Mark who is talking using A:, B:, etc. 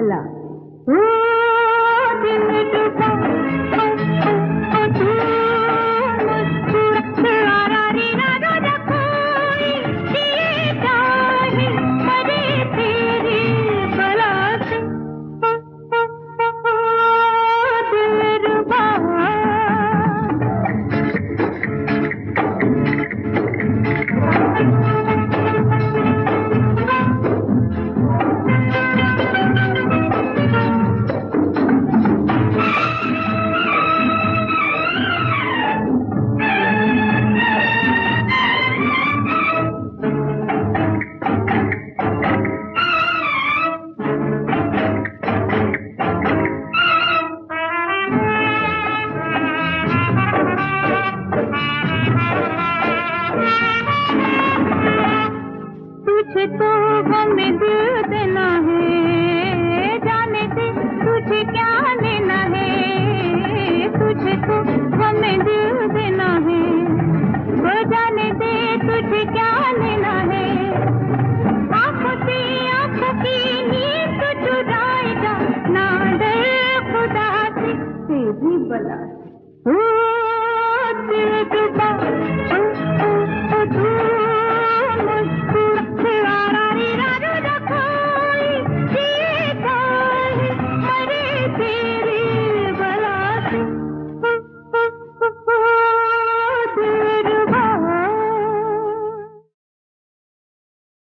A: वाला। ओ दिल डूबा तू मुस्कुरा रे ना कोई ये चाहे मरे तेरी बला से। दिल डूबा तुझे तो हमें दिल देना है, जाने दे तुझे क्या लेना है। तुझे तो हमें दिल देना है, वो जाने दे तुझे क्या